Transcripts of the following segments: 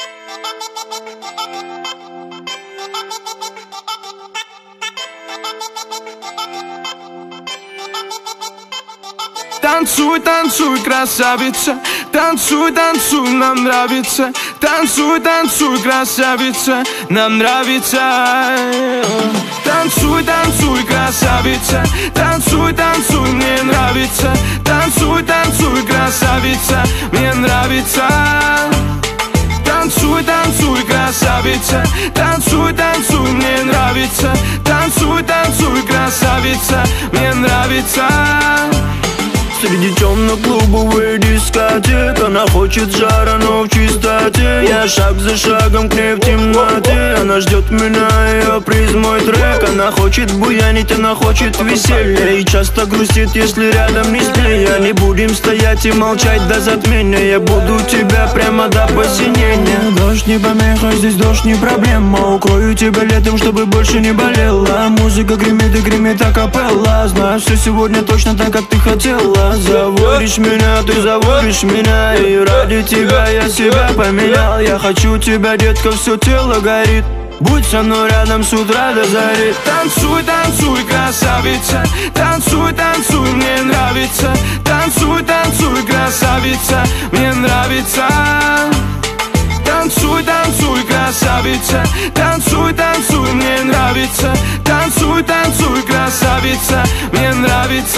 Танцуй, танцуй, красавица, танцуй, танцуй, нам нравится. Танцуй, танцуй, красавица, нам нравится. Танцуй, танцуй, красавица, танцуй, танцуй, мне нравится. Танцуй, танцуй, красавица, мне нравится. Танцуй, танцуй, красавица, танцуй, танцуй, мне нравится. Танцуй, танцуй, красавица, мне нравится. Среди темных клубовых дискотек она хочет жара, но в чистоте. Я шаг за шагом к ней в темноте. Она ждет меня, ее приз мой трек. Она хочет буянить, она хочет веселья. И часто грустит, если рядом не с ней. Я не будем стоять и молчать до затмения. Я буду тебя прямо до посинения. Дождь не помеха, здесь дождь не проблема. Укрою тебя летом, чтобы больше не болела. Музыка гремит и гремит акапелла. Знаю все сегодня точно так, как ты хотела. Заводишь меня, ты заводишь меня. И ради тебя я себя поменял. Я хочу тебя, детка, все тело горит. Будь со мной рядом с утра до зари. Танцуй, танцуй, красавица, танцуй, танцуй, мне нравится. Танцуй, танцуй, красавица, мне нравится. Танцуй, танцуй, красавица, танцуй, танцуй, мне нравится. Танцуй, танцуй, красавица, мне нравится.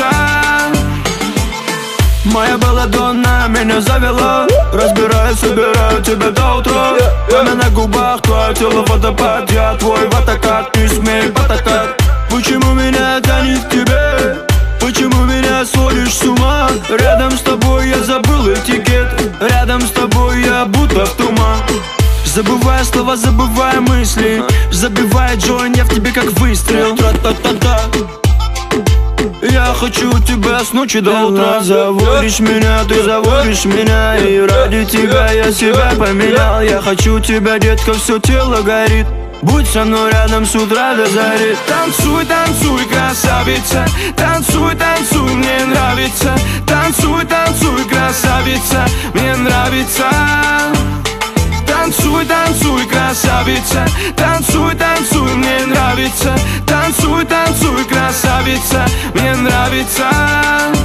Моя балладонна меня завела. Разбираю, собираю тебя до утра. Пламя на губах, твое тело водопад. Я твой ватакат, не смей потакать. Почему меня тянет к тебе? Почему меня сводишь с ума? Рядом с тобой я забыл этикет. Рядом с тобой я будто в туман. Забывая слова, забывая мысли. Забивая джойн, я в тебе как выстрел. Тра-та-та-та. Я хочу тебя с ночи до утра. Заводишь меня, ты заводишь меня. И ради тебя я себя поменял. Я хочу тебя, детка, все тело горит. Будь со мной рядом с утра до зари. Танцуй, танцуй, красавица, танцуй, танцуй, мне нравится. Танцуй, танцуй, красавица, мне нравится. Танцуй, танцуй, красавица, танцуй, танцуй, мне нравится. Танцуй, танцуй, красавица, мне нравится.